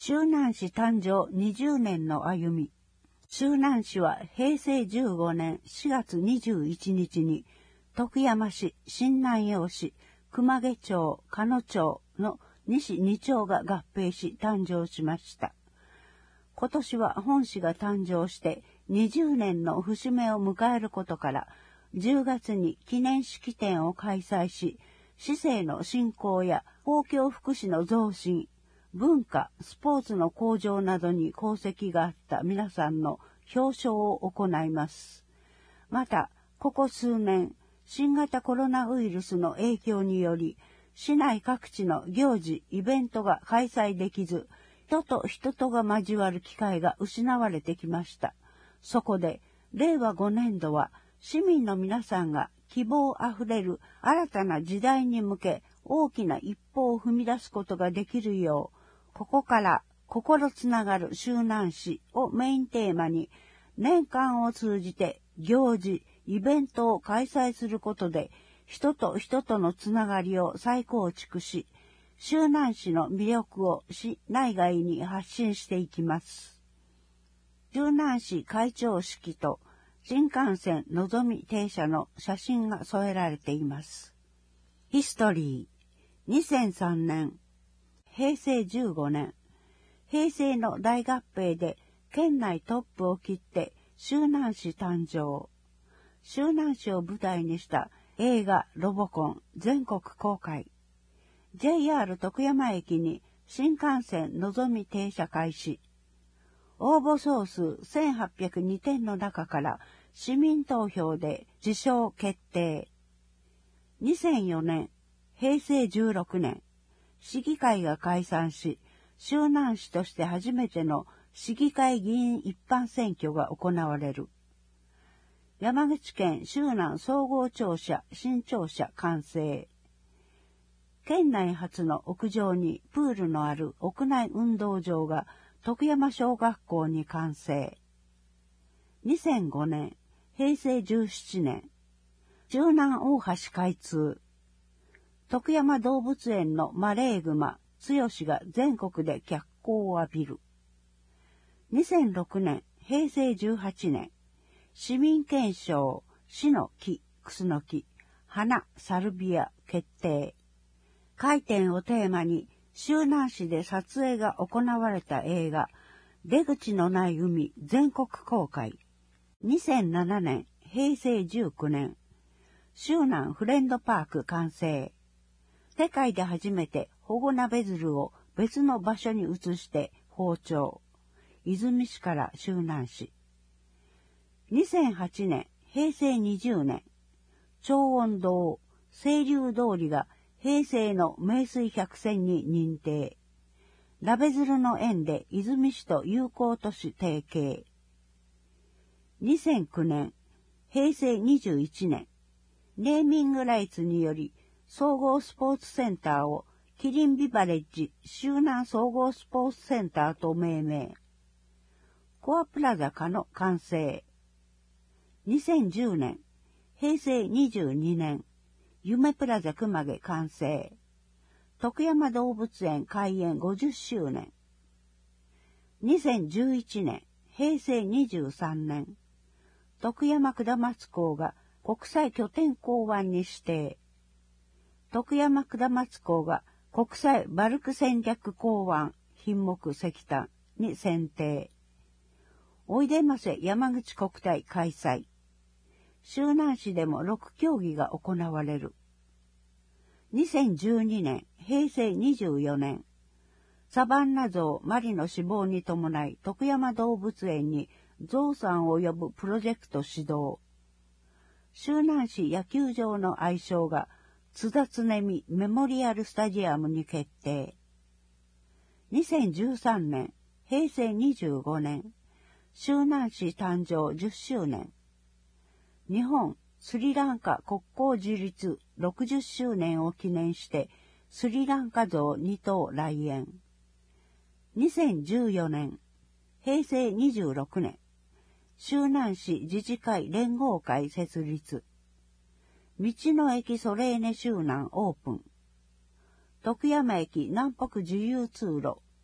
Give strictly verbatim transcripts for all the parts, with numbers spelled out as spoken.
周南市誕生にじゅうねんの歩み。周南市はへいせいじゅうごねんしがつにじゅういちにちに徳山市、新南陽市、熊毛町、鹿野町のに市に町が合併し誕生しました。今年は本市が誕生してにじゅうねんの節目を迎えることから、じゅうがつに記念式典を開催し、市政の振興や公共福祉の増進、文化、スポーツの向上などに功績があった皆さんの表彰を行います。また、ここ数年、新型コロナウイルスの影響により、市内各地の行事、イベントが開催できず、人と人とが交わる機会が失われてきました。そこで、れいわごねんどは、市民の皆さんが希望あふれる新たな時代に向け、大きな一歩を踏み出すことができるよう、ここから心つながる周南市をメインテーマに、年間を通じて行事、イベントを開催することで、人と人とのつながりを再構築し、周南市の魅力を市内外に発信していきます。周南市会長式と新幹線のぞみ停車の写真が添えられています。ヒストリーにせんさんねん、へいせいじゅうごねん、平成の大合併で県内トップを切って周南市誕生。周南市を舞台にした映画ロボコン全国公開。ジェイアール 徳山駅に新幹線のぞみ停車開始。応募総数せんはっぴゃくにてんの中から市民投票で受賞決定。にせんよねん、へいせいじゅうろくねん、市議会が解散し、周南市として初めての市議会議員一般選挙が行われる。山口県周南総合庁舎新庁舎完成。県内初の屋上にプールのある屋内運動場が徳山小学校に完成。にせんごねん、へいせいじゅうななねん、周南大橋開通。徳山動物園のマレーグマ、つよしが全国で脚光を浴びる。にせんろくねん、へいせいじゅうはちねん、市民憲章、市の木、クスノキ、花、サルビア、決定。開店をテーマに、周南市で撮影が行われた映画、出口のない海、全国公開。にせんななねん、へいせいじゅうきゅうねん、周南フレンドパーク完成。世界で初めて保護ナベヅルを別の場所に移して放鳥。出水市から周南市。にせんはちねん、へいせいにじゅうねん、長音堂、清流通りが平成の名水百選に認定。ナベヅルの縁で出水市と友好都市提携。にせんきゅうねん、へいせいにじゅういちねん、ネーミングライツにより総合スポーツセンターをキリンビバレッジ周南総合スポーツセンターと命名。コアプラザ化の完成。にせんじゅうねん、へいせいにじゅうにねん、夢プラザ熊毛完成。徳山動物園開園ごじゅっしゅうねん。にせんじゅういちねん、へいせいにじゅうさんねん、徳山下松港が国際拠点港湾に指定。徳山下松港が国際バルク戦略港湾品目石炭に選定。おいでませ山口国体開催。周南市でもろくきょうぎが行われる。にせんじゅうにねん、へいせいにじゅうよねん、サバンナゾウマリの死亡に伴い徳山動物園にゾウさんを呼ぶプロジェクト始動。周南市野球場の愛称が津田常美メモリアルスタジアムに決定。にせんじゅうさんねん、へいせいにじゅうごねん、周南市誕生じゅっしゅうねん。日本スリランカ国交樹立ろくじゅっしゅうねんを記念してスリランカ像にとう来園。にせんじゅうよねん、へいせいにじゅうろくねん、周南市自治会連合会設立。道の駅ソレーネ周南オープン。徳山駅南北自由通路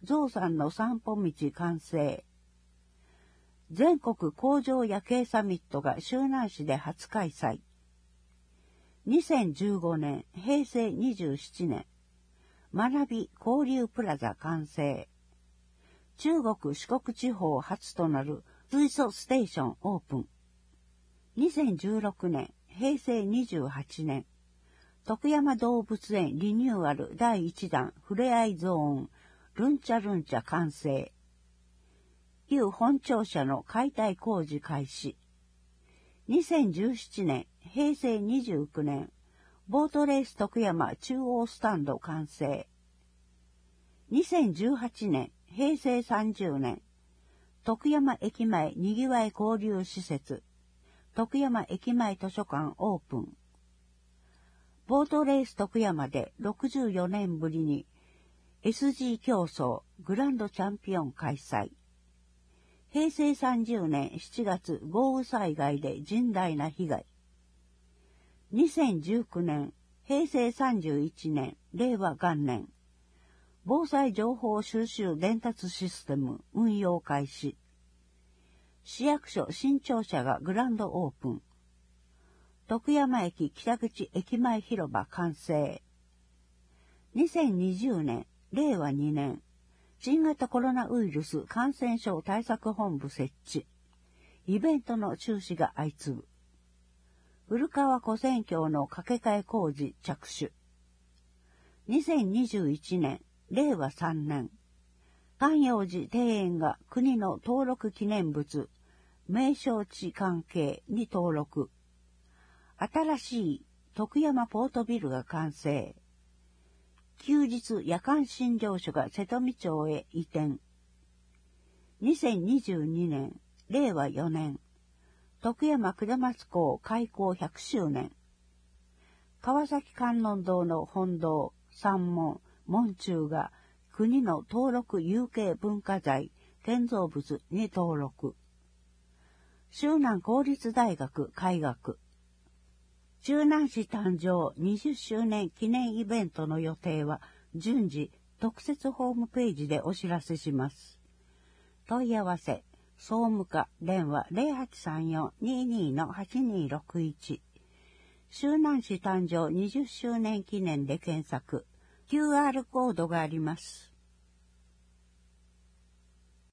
ゾウさんの散歩道完成。全国工場夜景サミットが周南市で初開催。にせんじゅうごねん、へいせいにじゅうななねん、学び交流プラザ完成。中国四国地方初となる水素ステーションオープン。にせんじゅうろくねん、へいせいにじゅうはちねん、徳山動物園リニューアルだいいちだんふれあいゾーン、ルンチャルンチャ完成。旧本庁舎の解体工事開始。にせんじゅうななねん、へいせいにじゅうきゅうねん、ボートレース徳山中央スタンド完成。にせんじゅうはちねん、へいせいさんじゅうねん、徳山駅前にぎわい交流施設、徳山駅前図書館オープン。ボートレース徳山でろくじゅうよねんぶりに エスジー 競争グランドチャンピオン開催。へいせいさんじゅうねんしちがつ豪雨災害で甚大な被害。にせんじゅうきゅうねん、へいせいさんじゅういちねん、れいわがんねん、防災情報収集伝達システム運用開始。市役所新庁舎がグランドオープン。徳山駅北口駅前広場完成。にせんにじゅうねん、れいわにねん、新型コロナウイルス感染症対策本部設置。イベントの中止が相次ぐ。古川古戦橋の架け替え工事着手。にせんにじゅういちねん、れいわさんねん、観葉寺庭園が国の登録記念物、名勝地関係に登録。新しい徳山ポートビルが完成。休日夜間診療所が瀬戸美町へ移転。にせんにじゅうにねん、れいわよねん、徳山下松港開港ひゃくしゅうねん。川崎観音堂の本堂、三門、門柱が国の登録有形文化財、建造物に登録。周南公立大学開学。周南市誕生にじゅっしゅうねん記念イベントの予定は順次特設ホームページでお知らせします。問い合わせ、総務課電話 ゼロはちさんよん にーにー はちにーろくいち。周南市誕生にじゅっしゅうねん記念で検索。キューアール コードがあります。